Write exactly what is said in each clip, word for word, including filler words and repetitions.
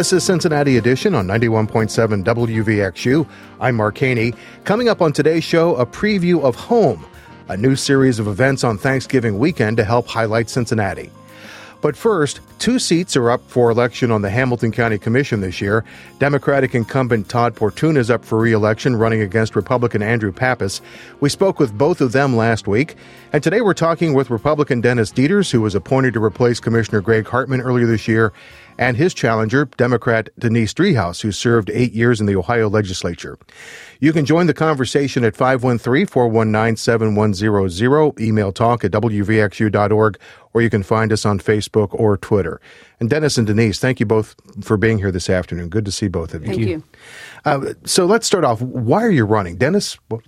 This is Cincinnati Edition on ninety-one point seven W V X U. I'm Mark Haney. Coming up on today's show, a preview of Home, a new series of events on Thanksgiving weekend to help highlight Cincinnati. But first, two seats are up for election on the Hamilton County Commission this year. Democratic incumbent Todd Portuna is up for re-election, running against Republican Andrew Pappas. We spoke with both of them last week. And today we're talking with Republican Dennis Deters, who was appointed to replace Commissioner Greg Hartman earlier this year, and his challenger, Democrat Denise Driehaus, who served eight years in the Ohio legislature. You can join the conversation at five one three, four one nine, seven one zero zero, email talk at w v x u dot org, or you can find us on Facebook or Twitter. And Dennis and Denise, thank you both for being here this afternoon. Good to see both of you. Thank you. Uh, so let's start off. Why are you running? Dennis? What?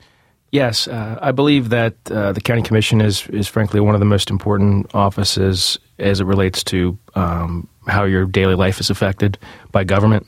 Yes, uh, I believe that uh, the County Commission is, is frankly one of the most important offices as it relates to um, how your daily life is affected by government.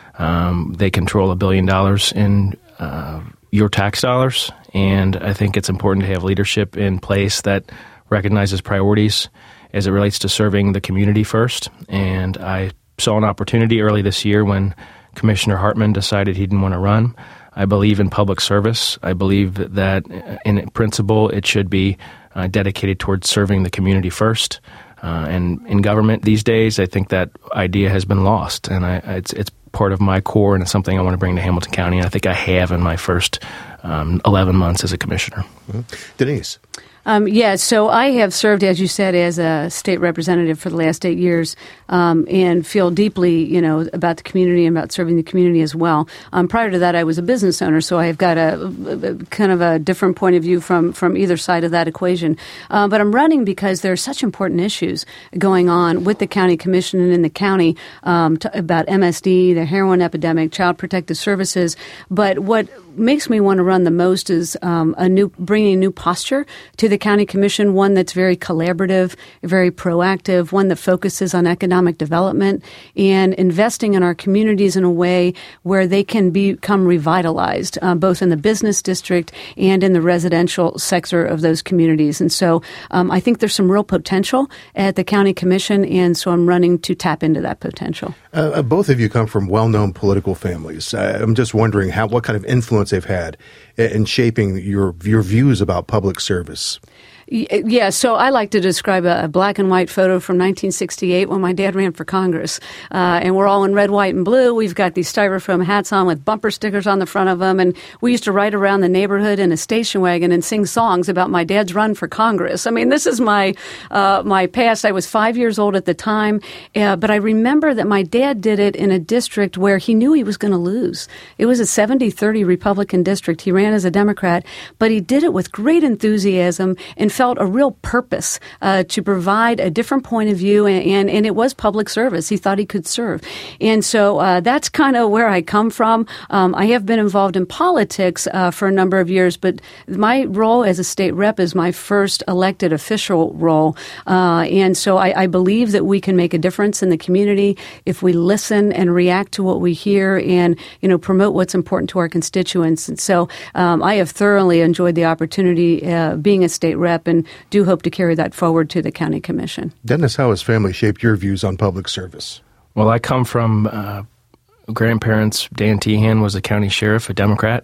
Um, they control a billion dollars in uh, your tax dollars, and I think it's important to have leadership in place that recognizes priorities as it relates to serving the community first. And I saw an opportunity early this year when Commissioner Hartman decided he didn't want to run. I believe in public service. I believe that in principle it should be uh, dedicated towards serving the community first. Uh, and in government these days, I think that idea has been lost, and I, it's, it's part of my core, and it's something I want to bring to Hamilton County, and I think I have in my first um, eleven months as a commissioner. Mm-hmm. Denise? Um, yeah, so I have served, as you said, as a state representative for the last eight years um, and feel deeply, you know, about the community and about serving the community as well. Um, prior to that, I was a business owner, so I've got a, a, a kind of a different point of view from, from either side of that equation. Uh, but I'm running because there are such important issues going on with the county commission and in the county um, to, about M S D, the heroin epidemic, child protective services. But what makes me want to run the most is um, a new bringing a new posture to the county commission, one that's very collaborative, very proactive, one that focuses on economic development and investing in our communities in a way where they can become revitalized, uh, both in the business district and in the residential sector of those communities. And so um, I think there's some real potential at the county commission, and so I'm running to tap into that potential. Uh, both of you come from well-known political families. Uh, I'm just wondering how what kind of influence they've had in shaping your your views about public service. Yeah, so I like to describe a, a black and white photo from nineteen sixty-eight when my dad ran for Congress. Uh, and we're all in red, white, and blue. We've got these styrofoam hats on with bumper stickers on the front of them. And we used to ride around the neighborhood in a station wagon and sing songs about my dad's run for Congress. I mean, this is my uh, my past. I was five years old at the time. Uh, but I remember that my dad did it in a district where he knew he was going to lose. It was a seventy thirty Republican district. He ran as a Democrat, but he did it with great enthusiasm and felt a real purpose uh, to provide a different point of view, and, and, and it was public service. He thought he could serve. And so uh, that's kind of where I come from. Um, I have been involved in politics uh, for a number of years, but my role as a state rep is my first elected official role. Uh, and so I, I believe that we can make a difference in the community if we listen and react to what we hear and, you know, promote what's important to our constituents. And so um, I have thoroughly enjoyed the opportunity uh, being a state rep, and do hope to carry that forward to the county commission. Dennis, how has family shaped your views on public service? Well, I come from uh, grandparents. Dan Tehan was a county sheriff, a Democrat,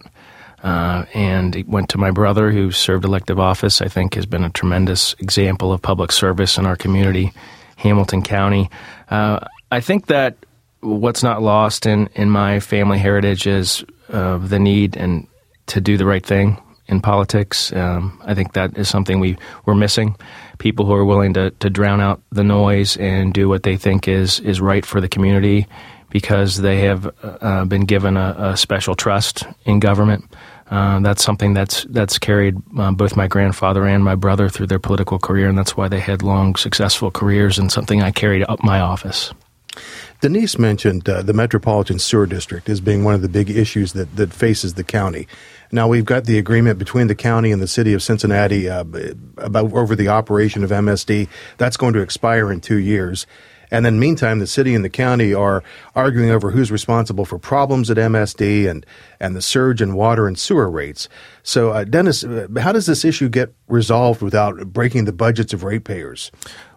uh, and he went to my brother, who served elective office. I think has been a tremendous example of public service in our community, Hamilton County. Uh, I think that what's not lost in, in my family heritage is uh, the need and to do the right thing in politics. Um, I think that is something we, we're missing. People who are willing to, to drown out the noise and do what they think is, is right for the community because they have uh, been given a, a special trust in government. Uh, that's something that's that's carried uh, both my grandfather and my brother through their political career, and that's why they had long, successful careers, and something I carried up my office. Denise mentioned uh, the Metropolitan Sewer District as being one of the big issues that, that faces the county. Now, we've got the agreement between the county and the city of Cincinnati uh, about over the operation of M S D. That's going to expire in two years. And then meantime, the city and the county are arguing over who's responsible for problems at M S D and, and the surge in water and sewer rates. So, uh, Dennis, how does this issue get resolved without breaking the budgets of ratepayers?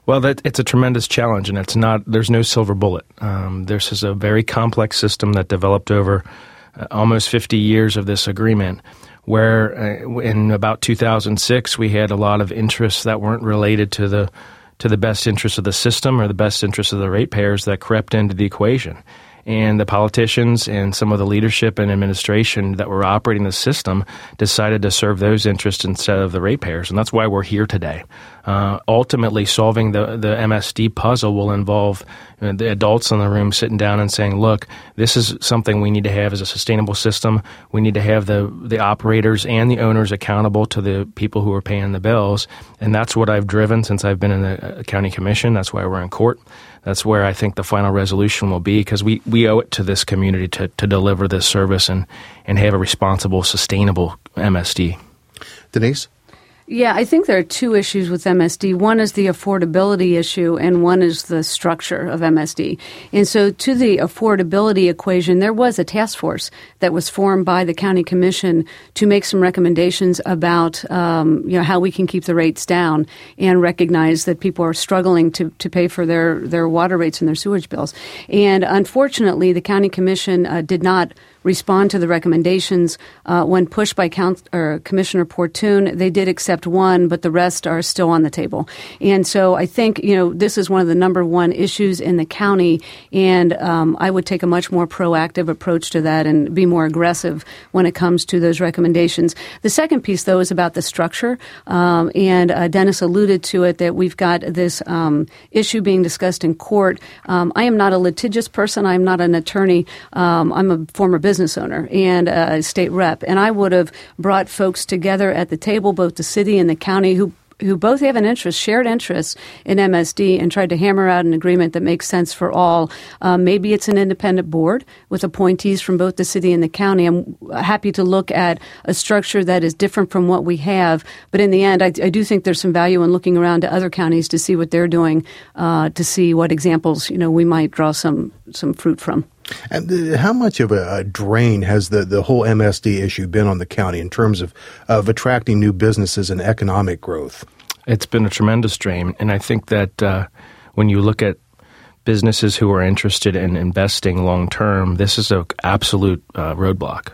Well, that, it's a tremendous challenge, and it's not. There's no silver bullet. Um, this is a very complex system that developed over uh, almost fifty years of this agreement, where uh, in about two thousand six we had a lot of interests that weren't related to the to the best interest of the system or the best interest of the ratepayers that crept into the equation. And the politicians and some of the leadership and administration that were operating the system decided to serve those interests instead of the ratepayers. And that's why we're here today. Uh, ultimately, solving the, the M S D puzzle will involve you know, the adults in the room sitting down and saying, look, this is something we need to have as a sustainable system. We need to have the, the operators and the owners accountable to the people who are paying the bills. And that's what I've driven since I've been in the county commission. That's why we're in court. That's where I think the final resolution will be, because we, we owe it to this community to, to deliver this service and, and have a responsible, sustainable M S D. Denise? Yeah, I think there are two issues with M S D. One is the affordability issue, and one is the structure of M S D. And so to the affordability equation, there was a task force that was formed by the county commission to make some recommendations about um, you know, how we can keep the rates down and recognize that people are struggling to, to pay for their, their water rates and their sewage bills. And unfortunately, the county commission uh, did not respond to the recommendations. Uh, when pushed by Council, or Commissioner Portune, they did accept one, but the rest are still on the table. And so I think, you know, this is one of the number one issues in the county, and um, I would take a much more proactive approach to that and be more aggressive when it comes to those recommendations. The second piece, though, is about the structure, um, and uh, Dennis alluded to it, that we've got this um, issue being discussed in court. Um, I am not a litigious person. I'm not an attorney. Um, I'm a former business business owner and a state rep. And I would have brought folks together at the table, both the city and the county, who who both have an interest, shared interest in M S D, and tried to hammer out an agreement that makes sense for all. Um, maybe it's an independent board with appointees from both the city and the county. I'm happy to look at a structure that is different from what we have. But in the end, I, I do think there's some value in looking around to other counties to see what they're doing, uh, to see what examples, you know, we might draw some, some fruit from. And the, how much of a, a drain has the, the whole M S D issue been on the county in terms of, of attracting new businesses and economic growth? It's been a tremendous drain. And I think that uh, when you look at businesses who are interested in investing long term, this is an absolute uh, roadblock.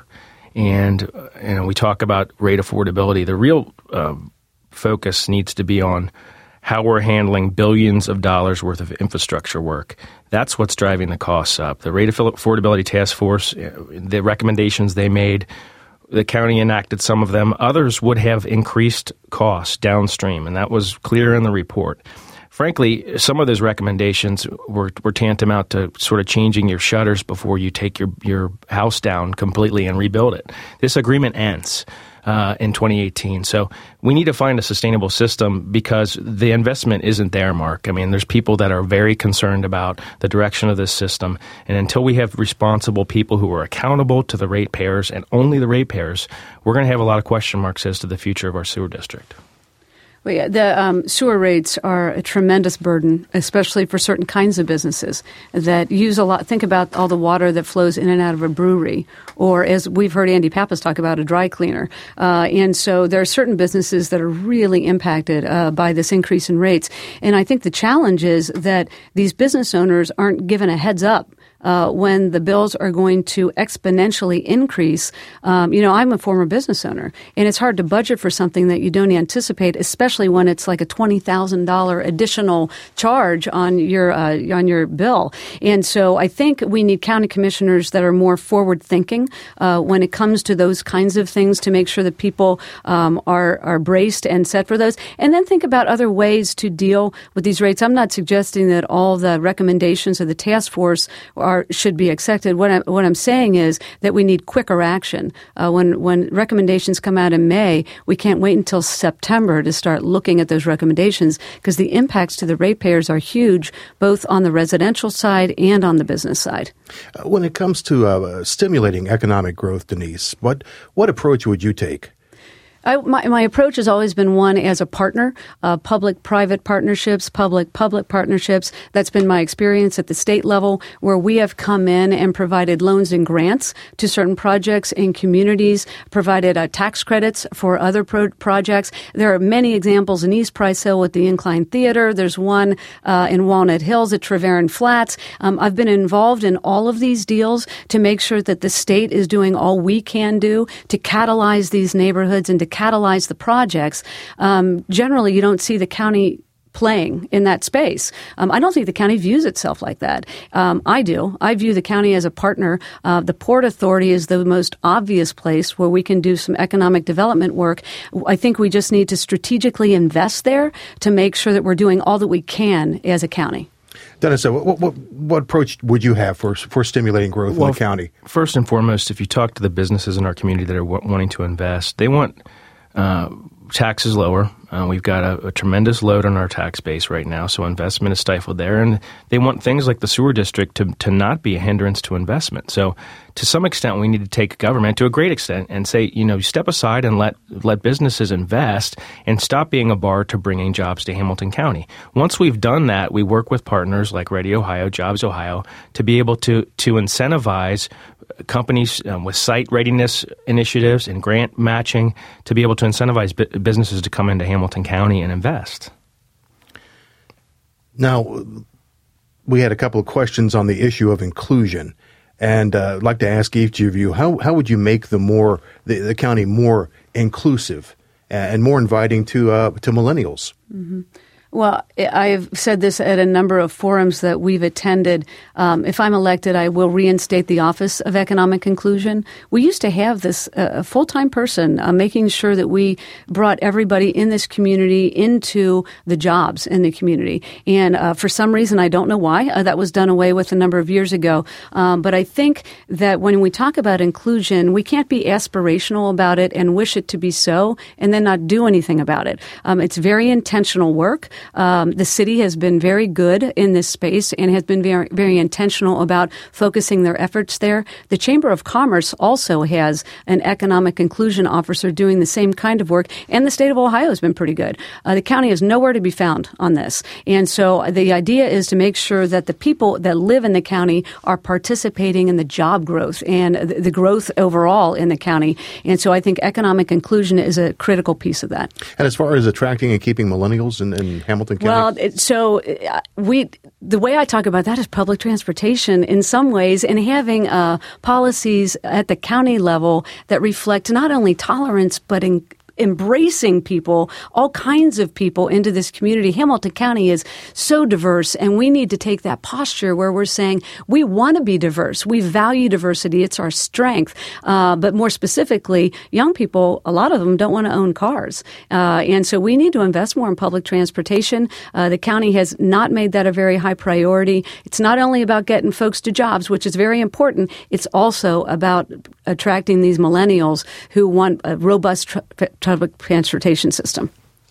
And uh, you know, we talk about rate affordability. The real uh, focus needs to be on how we're handling billions of dollars worth of infrastructure work. That's what's driving the costs up. The Rate Affordability Task Force, the recommendations they made, the county enacted some of them. Others would have increased costs downstream, and that was clear in the report. Frankly, some of those recommendations were, were tantamount to sort of changing your shutters before you take your, your house down completely and rebuild it. This agreement ends Uh, in twenty eighteen. So we need to find a sustainable system because the investment isn't there, Mark. I mean, there's people that are very concerned about the direction of this system. And until we have responsible people who are accountable to the ratepayers and only the ratepayers, we're going to have a lot of question marks as to the future of our sewer district. Well, yeah, the um, sewer rates are a tremendous burden, especially for certain kinds of businesses that use a lot. Think about all the water that flows in and out of a brewery, or as we've heard Andy Pappas talk about, a dry cleaner. Uh, and so there are certain businesses that are really impacted uh, by this increase in rates. And I think the challenge is that these business owners aren't given a heads up Uh, when the bills are going to exponentially increase. Um, you know, I'm a former business owner, and it's hard to budget for something that you don't anticipate, especially when it's like a twenty thousand dollars additional charge on your uh, on your bill. And so I think we need county commissioners that are more forward-thinking uh, when it comes to those kinds of things to make sure that people um, are, are braced and set for those. And then think about other ways to deal with these rates. I'm not suggesting that all the recommendations of the task force are Are, should be accepted. What I'm, what I'm saying is that we need quicker action. Uh, when, when recommendations come out in May, we can't wait until September to start looking at those recommendations because the impacts to the ratepayers are huge, both on the residential side and on the business side. Uh, when it comes to uh, stimulating economic growth, Denise, what, what approach would you take? I, my, my approach has always been one as a partner, uh, public-private partnerships, public-public partnerships. That's been my experience at the state level, where we have come in and provided loans and grants to certain projects in communities, provided uh, tax credits for other pro- projects. There are many examples in East Price Hill with the Incline Theater. There's one uh, in Walnut Hills at Treveran Flats. Um, I've been involved in all of these deals to make sure that the state is doing all we can do to catalyze these neighborhoods and to catalyze the projects. Um, generally, you don't see the county playing in that space. Um, I don't think the county views itself like that. Um, I do. I view the county as a partner. Uh, the Port Authority is the most obvious place where we can do some economic development work. I think we just need to strategically invest there to make sure that we're doing all that we can as a county. Dennis, so what, what, what approach would you have for for stimulating growth well, in the county? First and foremost, if you talk to the businesses in our community that are w- wanting to invest, they want uh, taxes lower. Uh, we've got a, a tremendous load on our tax base right now, so investment is stifled there. And they want things like the sewer district to, to not be a hindrance to investment. So to some extent, we need to take government to a great extent and say, you know, step aside and let let businesses invest and stop being a bar to bringing jobs to Hamilton County. Once we've done that, we work with partners like Ready Ohio, Jobs Ohio, to be able to, to incentivize companies um, with site readiness initiatives and grant matching to be able to incentivize bu- businesses to come into Hamilton County and invest. Now, we had a couple of questions on the issue of inclusion, and uh, I'd like to ask each of you, how how would you make the more the, the county more inclusive and more inviting to uh, to millennials? Mm-hmm. Well, I've said this at a number of forums that we've attended. Um, if I'm elected, I will reinstate the Office of Economic Inclusion. We used to have this uh, full-time person uh, making sure that we brought everybody in this community into the jobs in the community. And uh, for some reason, I don't know why, uh, that was done away with a number of years ago. Um, but I think that when we talk about inclusion, we can't be aspirational about it and wish it to be so and then not do anything about it. Um, it's very intentional work. Um, the city has been very good in this space and has been very, very intentional about focusing their efforts there. The Chamber of Commerce also has an economic inclusion officer doing the same kind of work, and the state of Ohio has been pretty good. Uh, the county is nowhere to be found on this. And so the idea is to make sure that the people that live in the county are participating in the job growth and the, the growth overall in the county. And so I think economic inclusion is a critical piece of that. And as far as attracting and keeping millennials in, in Hamilton County? Well, it, so uh, we the way I talk about that is public transportation in some ways, and having uh, policies at the county level that reflect not only tolerance but in embracing people, all kinds of people into this community. Hamilton County is so diverse, and we need to take that posture where we're saying we want to be diverse. We value diversity. It's our strength. Uh, but more specifically, young people, a lot of them don't want to own cars. Uh, and so we need to invest more in public transportation. Uh, the county has not made that a very high priority. It's not only about getting folks to jobs, which is very important. It's also about attracting these millennials who want a robust tra- tra- public transportation system.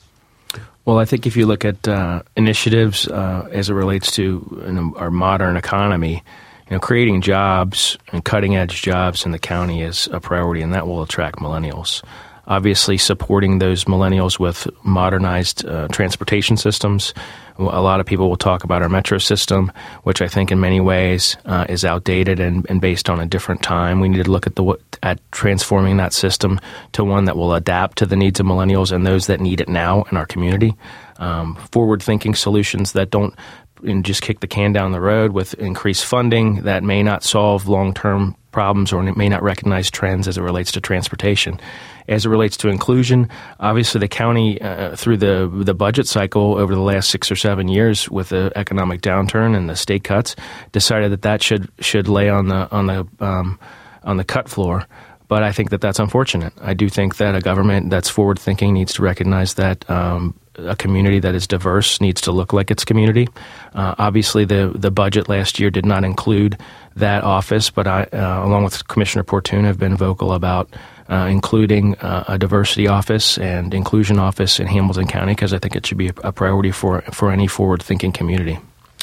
Well, I think if you look at uh, initiatives uh, as it relates to you know, our modern economy, you know, creating jobs and cutting-edge jobs in the county is a priority, and that will attract millennials. Obviously, supporting those millennials with modernized uh, transportation systems. A lot of people will talk about our metro system, which I think in many ways uh, is outdated and, and based on a different time. We need to look at the at transforming that system to one that will adapt to the needs of millennials and those that need it now in our community. Um, forward-thinking solutions that don't and just kick the can down the road with increased funding that may not solve long-term problems or it may not recognize trends as it relates to transportation. As it relates to inclusion, obviously the county, uh, through the the budget cycle over the last six or seven years with the economic downturn and the state cuts, decided that that should should lay on the on the um, on the cut floor. But I think that that's unfortunate. I do think that a government that's forward-thinking needs to recognize that um, a community that is diverse needs to look like its community. Uh, obviously, the the budget last year did not include that office, but I, uh, along with Commissioner Portune, have been vocal about uh, including uh, a diversity office and inclusion office in Hamilton County because I think it should be a priority for for any forward-thinking community.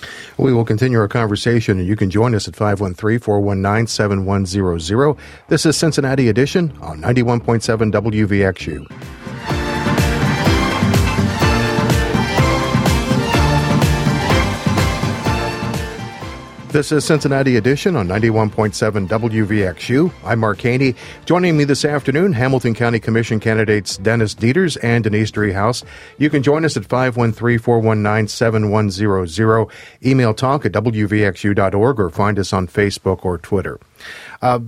We will continue our conversation, and you can join us at five one three, four one nine, seven one zero zero. This is Cincinnati Edition on ninety-one point seven W V X U. This is Cincinnati Edition on ninety-one point seven W V X U. I'm Mark Haney. Joining me this afternoon, Hamilton County Commission candidates Dennis Dieters and Denise Driehaus. You can join us at five one three, four one nine, seven one zero zero. Email talk at w v x u dot org or find us on Facebook or Twitter. Uh,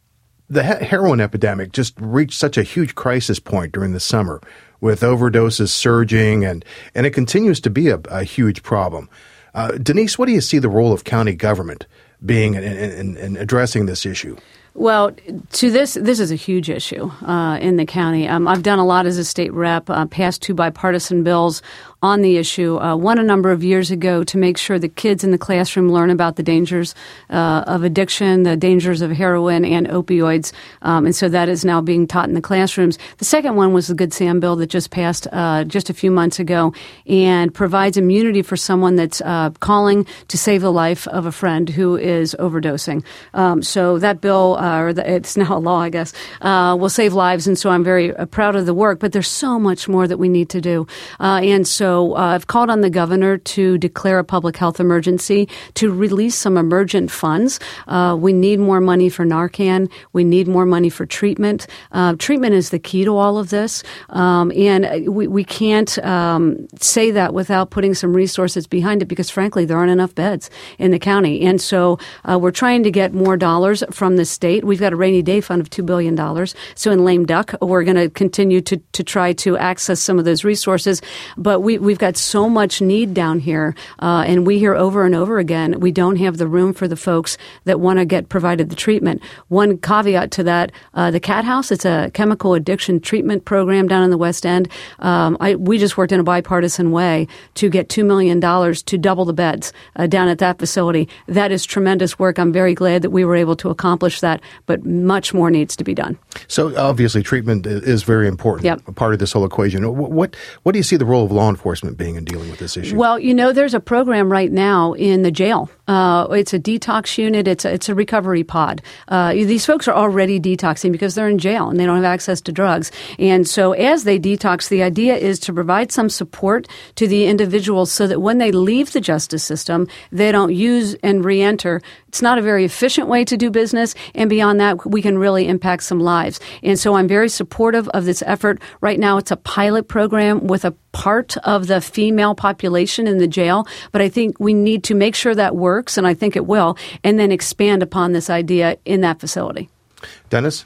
the he- heroin epidemic just reached such a huge crisis point during the summer, with overdoses surging, and, and it continues to be a, a huge problem. Uh, Denise, what do you see the role of county government being in, in, in addressing this issue? Well, to this, this is a huge issue uh, in the county. Um, I've done a lot as a state rep, uh, passed two bipartisan bills on the issue, uh, one a number of years ago to make sure that kids in the classroom learn about the dangers uh, of addiction, the dangers of heroin and opioids, um, and so that is now being taught in the classrooms. The second one was the Good Sam bill that just passed uh, just a few months ago and provides immunity for someone that's uh, calling to save the life of a friend who is overdosing. Um, so that bill, uh, or the, it's now a law, I guess, uh, will save lives, and so I'm very uh, proud of the work, but there's so much more that we need to do. Uh, and so So uh, I've called on the governor to declare a public health emergency, to release some emergent funds. Uh, we need more money for Narcan. We need more money for treatment. Uh, treatment is the key to all of this, um, and we, we can't um, say that without putting some resources behind it because, frankly, there aren't enough beds in the county. And so uh, we're trying to get more dollars from the state. We've got a rainy day fund of two billion dollars. So in lame duck, we're going to continue to to try to access some of those resources. But we We've got so much need down here, uh, and we hear over and over again, we don't have the room for the folks that want to get provided the treatment. One caveat to that, uh, the Cat House, it's a chemical addiction treatment program down in the West End. Um, I, we just worked in a bipartisan way to get two million dollars to double the beds uh, down at that facility. That is tremendous work. I'm very glad that we were able to accomplish that, but much more needs to be done. So obviously treatment is very important, yep. a part of this whole equation. What, what do you see the role of law enforcement being in dealing with this issue? Well, you know, there's a program right now in the jail. Uh, it's a detox unit. It's a, it's a recovery pod. Uh, these folks are already detoxing because they're in jail and they don't have access to drugs. And so as they detox, the idea is to provide some support to the individuals so that when they leave the justice system, they don't use and reenter. It's not a very efficient way to do business. And beyond that, we can really impact some lives. And so I'm very supportive of this effort. Right now, it's a pilot program with a part of the female population in the jail. But I think we need to make sure that works, and I think it will, and then expand upon this idea in that facility. Dennis?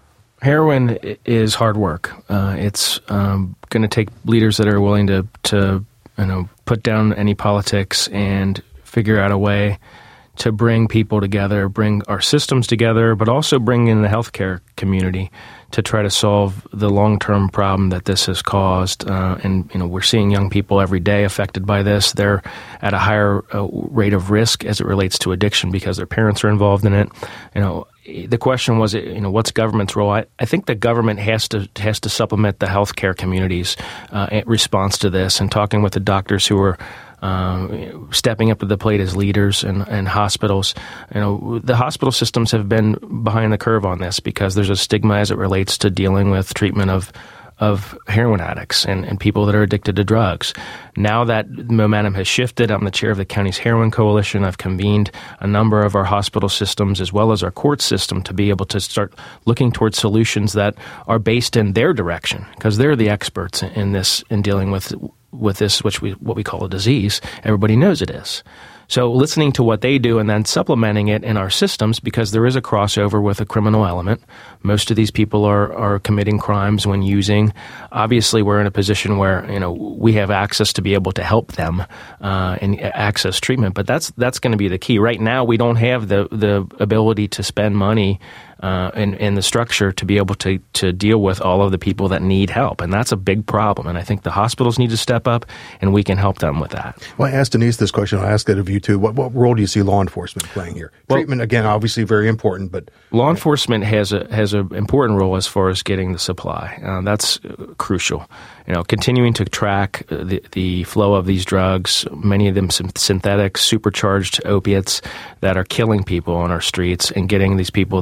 Heroin is hard work. Uh, it's um, going to take leaders that are willing to, to you know, put down any politics and figure out a way to bring people together, bring our systems together, but also bring in the healthcare community to try to solve the long-term problem that this has caused. Uh, and, you know, we're seeing young people every day affected by this. They're at a higher uh, rate of risk as it relates to addiction because their parents are involved in it. You know, the question was, you know, what's government's role? I, I think the government has to has to supplement the healthcare community's uh, response to this, and talking with the doctors who are Um, stepping up to the plate as leaders and, and hospitals. You know, the hospital systems have been behind the curve on this because there's a stigma as it relates to dealing with treatment of of heroin addicts and, and people that are addicted to drugs. Now that momentum has shifted, I'm the chair of the county's Heroin Coalition. I've convened a number of our hospital systems as well as our court system to be able to start looking towards solutions that are based in their direction, because they're the experts in this, in dealing with with this, which we what we call a disease. Everybody knows it is. So listening to what they do and then supplementing it in our systems, because there is a crossover with a criminal element. Most of these people are, are committing crimes when using. Obviously, we're in a position where, you know, we have access to be able to help them uh, and access treatment. But that's that's going to be the key. Right now, we don't have the, the ability to spend money uh, in, in the structure to be able to, to deal with all of the people that need help. And that's a big problem. And I think the hospitals need to step up, and we can help them with that. Well, I asked Denise this question. I'll ask it of you, too. What, what role do you see law enforcement playing here? Well, treatment, again, obviously very important, but law enforcement has a has an important role as far as getting the supply. Uh, that's uh, crucial. You know, continuing to track the the flow of these drugs, many of them synthetic, supercharged opiates that are killing people on our streets, and getting these people that are selling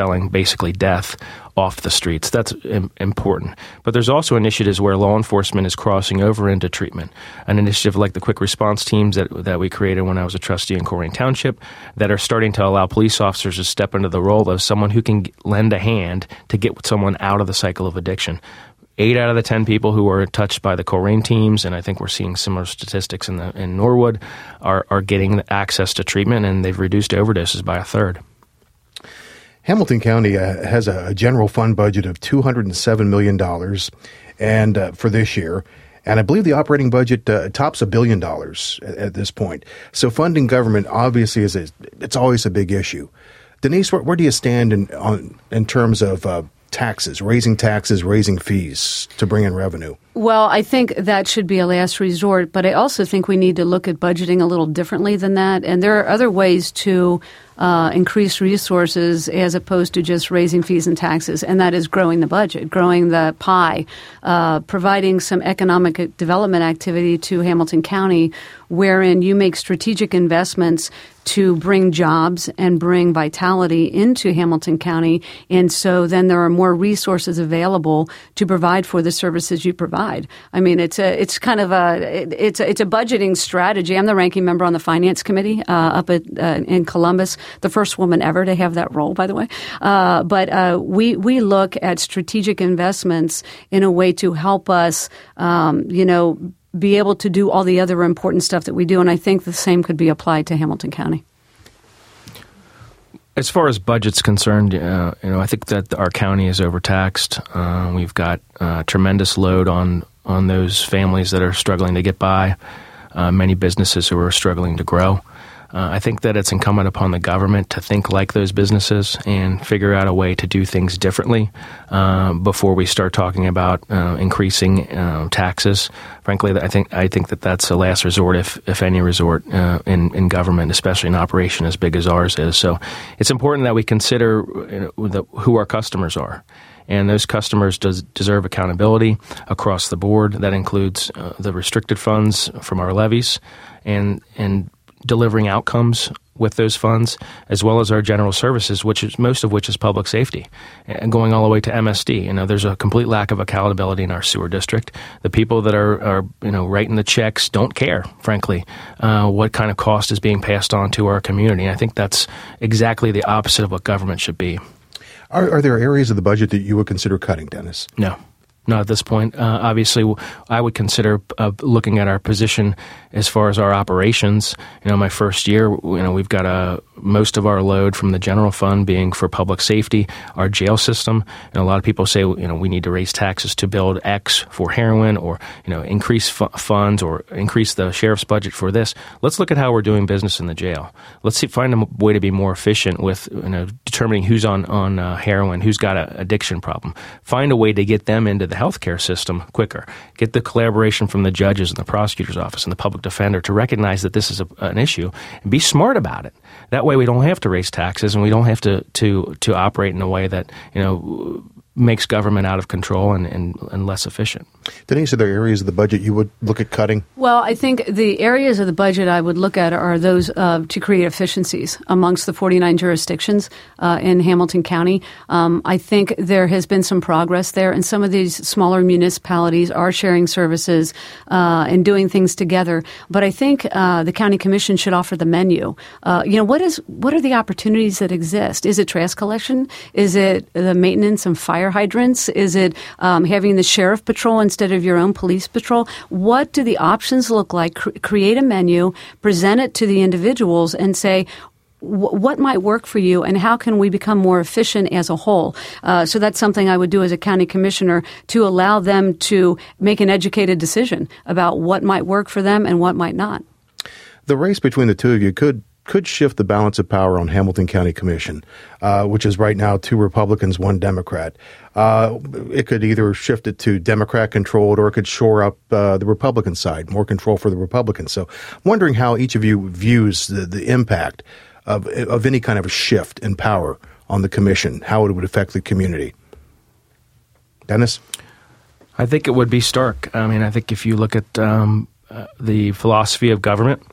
expelling basically death off the streets. That's im- important. But there's also initiatives where law enforcement is crossing over into treatment. An initiative like the quick response teams that that we created when I was a trustee in Colerain Township that are starting to allow police officers to step into the role of someone who can lend a hand to get someone out of the cycle of addiction. Eight out of the ten people who are touched by the Colerain teams, and I think we're seeing similar statistics in the in Norwood, are, are getting access to treatment, and they've reduced overdoses by a third. Hamilton County uh, has a, a general fund budget of two hundred seven million dollars and uh, for this year, and I believe the operating budget uh, tops a billion dollars at, at this point. So funding government obviously is a, it's always a big issue. Denise, where, where do you stand in on in terms of uh, taxes, raising taxes, raising fees to bring in revenue? Well, I think that should be a last resort, but I also think we need to look at budgeting a little differently than that. And there are other ways to uh, increase resources as opposed to just raising fees and taxes, and that is growing the budget, growing the pie, uh, providing some economic development activity to Hamilton County wherein you make strategic investments to bring jobs and bring vitality into Hamilton County. And so then there are more resources available to provide for the services you provide. I mean, it's a, it's kind of a, it's a, it's a budgeting strategy. I'm the ranking member on the finance committee uh, up at, uh, in Columbus, the first woman ever to have that role, by the way. Uh, but uh, we, we look at strategic investments in a way to help us, um, you know, be able to do all the other important stuff that we do. And I think the same could be applied to Hamilton County. As far as budget's concerned, uh, you know, I think that our county is overtaxed. Uh, we've got a tremendous load on, on those families that are struggling to get by, uh, many businesses who are struggling to grow. Uh, I think that it's incumbent upon the government to think like those businesses and figure out a way to do things differently uh, before we start talking about uh, increasing uh, taxes. Frankly, I think I think that that's a last resort, if if any resort uh, in in government, especially an operation as big as ours is. So it's important that we consider you know, the, who our customers are. And those customers does, deserve accountability across the board. That includes uh, the restricted funds from our levies and and delivering outcomes with those funds, as well as our general services, which is most of which is public safety, and going all the way to M S D. You know, there's a complete lack of accountability in our sewer district. The people that are, are you know, writing the checks don't care, frankly, uh, what kind of cost is being passed on to our community. And I think that's exactly the opposite of what government should be. Are, are there areas of the budget that you would consider cutting, Dennis? No. Not at this point. Uh, obviously, I would consider uh, looking at our position as far as our operations. You know, my first year, you know, we've got a, most of our load from the general fund being for public safety, our jail system. And a lot of people say, you know, we need to raise taxes to build X for heroin, or, you know, increase fu- funds or increase the sheriff's budget for this. Let's look at how we're doing business in the jail. Let's see, find a way to be more efficient with, you know, determining who's on, on uh, heroin, who's got an addiction problem. Find a way to get them into the healthcare system quicker. Get the collaboration from the judges and the prosecutor's office and the public defender to recognize that this is a, an issue and be smart about it. That way we don't have to raise taxes and we don't have to, to, to operate in a way that, you know, makes government out of control and, and, and less efficient. Denise, are there areas of the budget you would look at cutting? Well, I think the areas of the budget I would look at are those uh, to create efficiencies amongst the forty-nine jurisdictions uh, in Hamilton County. Um, I think there has been some progress there, and some of these smaller municipalities are sharing services uh, and doing things together. But I think uh, the county commission should offer the menu. Uh, you know, what is what are the opportunities that exist? Is it trash collection? Is it the maintenance of fire hydrants? Is it um, having the sheriff patrol instead of your own police patrol? What do the options look like? C- create a menu, present it to the individuals, and say, what might work for you and how can we become more efficient as a whole? Uh, so that's something I would do as a county commissioner, to allow them to make an educated decision about what might work for them and what might not. The race between the two of you could could shift the balance of power on Hamilton County Commission, uh, which is right now two Republicans, one Democrat. Uh, it could either shift it to Democrat-controlled, or it could shore up uh, the Republican side, more control for the Republicans. So I'm wondering how each of you views the, the impact of, of any kind of a shift in power on the commission, how it would affect the community. Dennis? I think it would be stark. I mean, I think if you look at um, uh, the philosophy of government,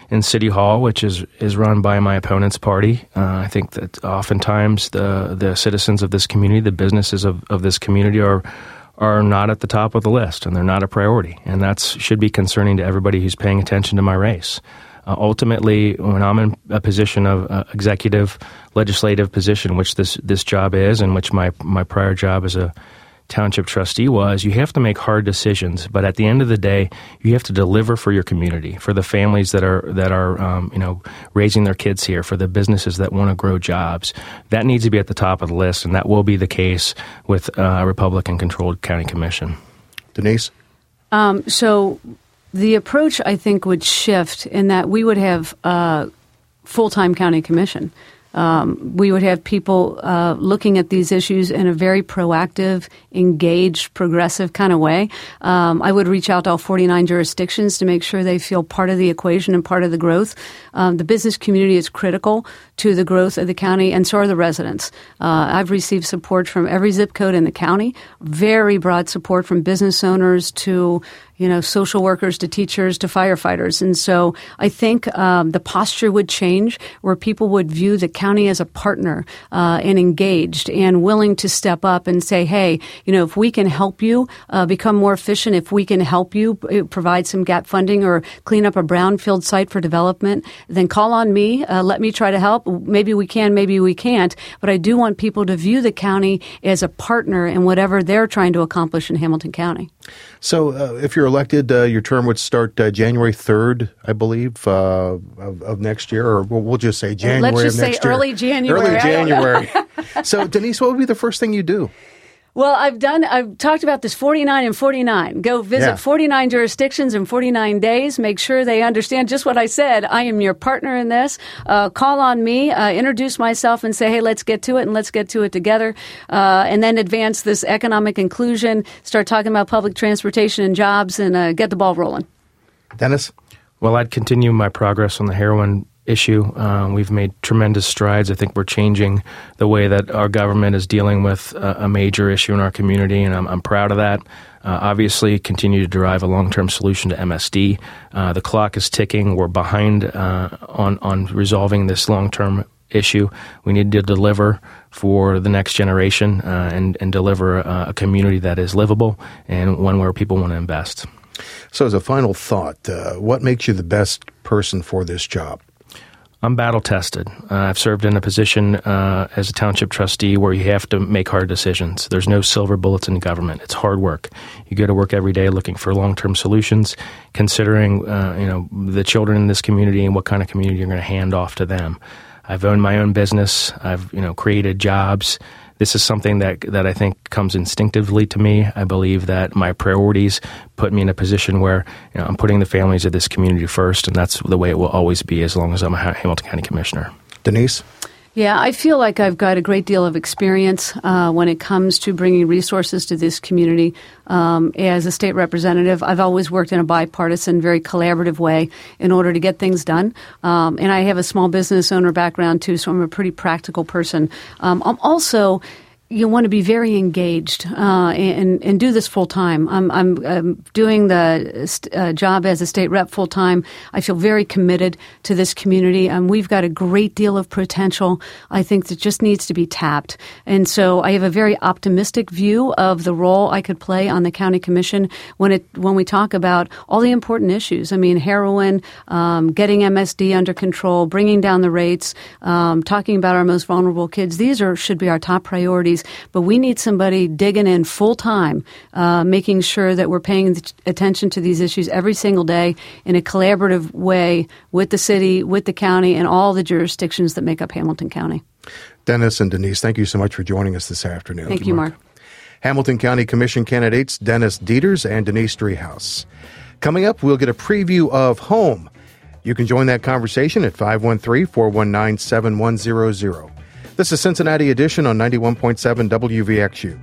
in City Hall, which is, is run by my opponent's party. Uh, I think that oftentimes the the citizens of this community, the businesses of, of this community are are not at the top of the list, and they're not a priority. And that should be concerning to everybody who's paying attention to my race. Uh, ultimately, when I'm in a position of uh, executive, legislative position, which this, this job is, and which my, my prior job as a township trustee was, you have to make hard decisions. But at the end of the day, you have to deliver for your community, for the families that are that are um, you know raising their kids here, for the businesses that want to grow jobs. That needs to be at the top of the list, and that will be the case with uh, a Republican-controlled county commission. Denise? Um, so the approach, I think, would shift in that we would have a full-time county commission. Um, we would have people uh, looking at these issues in a very proactive, engaged, progressive kind of way. Um, I would reach out to all forty-nine jurisdictions to make sure they feel part of the equation and part of the growth. Um, the business community is critical to the growth of the county, and so are the residents. Uh, I've received support from every zip code in the county, very broad support from business owners to you know, social workers to teachers to firefighters. And so I think um, the posture would change where people would view the county as a partner uh, and engaged and willing to step up and say, hey, you know, if we can help you uh, become more efficient, if we can help you provide some gap funding or clean up a brownfield site for development, then call on me. Uh, let me try to help. Maybe we can, maybe we can't. But I do want people to view the county as a partner in whatever they're trying to accomplish in Hamilton County. So uh, if you're elected, uh, your term would start uh, January third, I believe, uh, of, of next year, or we'll, we'll just say January Let's just of next say year. early January. Early January. So, Denise, what would be the first thing you do? Well, I've done. I've talked about this forty-nine and forty-nine. Go visit Yeah. forty-nine jurisdictions in forty-nine days. Make sure they understand just what I said. I am your partner in this. Uh, call on me. Uh, introduce myself and say, hey, let's get to it, and let's get to it together. Uh, and then advance this economic inclusion. Start talking about public transportation and jobs, and uh, get the ball rolling. Dennis? Well, I'd continue my progress on the heroin issue. Uh, we've made tremendous strides. I think we're changing the way that our government is dealing with a, a major issue in our community, and I'm, I'm proud of that. Uh, obviously, continue to drive a long-term solution to M S D. Uh, the clock is ticking. We're behind uh, on, on resolving this long-term issue. We need to deliver for the next generation uh, and, and deliver a, a community that is livable and one where people want to invest. So as a final thought, uh, what makes you the best person for this job? I'm battle tested. Uh, I've served in a position uh, as a township trustee where you have to make hard decisions. There's no silver bullets in government. It's hard work. You go to work every day looking for long-term solutions, considering uh, you know the children in this community and what kind of community you're going to hand off to them. I've owned my own business. I've you know created jobs. This is something that that I think comes instinctively to me. I believe that my priorities put me in a position where you know, I'm putting the families of this community first, and that's the way it will always be as long as I'm a Hamilton County Commissioner. Denise? Yeah, I feel like I've got a great deal of experience uh, when it comes to bringing resources to this community. Um, as a state representative, I've always worked in a bipartisan, very collaborative way in order to get things done. Um, and I have a small business owner background, too, so I'm a pretty practical person. Um, I'm also... You want to be very engaged uh, and, and do this full time. I'm, I'm, I'm doing the st- uh, job as a state rep full time. I feel very committed to this community. Um, we've got a great deal of potential. I think that just needs to be tapped. And so I have a very optimistic view of the role I could play on the county commission when it when we talk about all the important issues. I mean, heroin, um, getting M S D under control, bringing down the rates, um, talking about our most vulnerable kids. These are should be our top priorities. But we need somebody digging in full time, uh, making sure that we're paying attention to these issues every single day in a collaborative way with the city, with the county, and all the jurisdictions that make up Hamilton County. Dennis and Denise, thank you so much for joining us this afternoon. Thank you, Mark. Hamilton County Commission candidates Dennis Dieters and Denise Driehaus. Coming up, we'll get a preview of Home. You can join that conversation at five one three, four one nine, seven one zero zero. This is Cincinnati Edition on ninety-one point seven W V X U.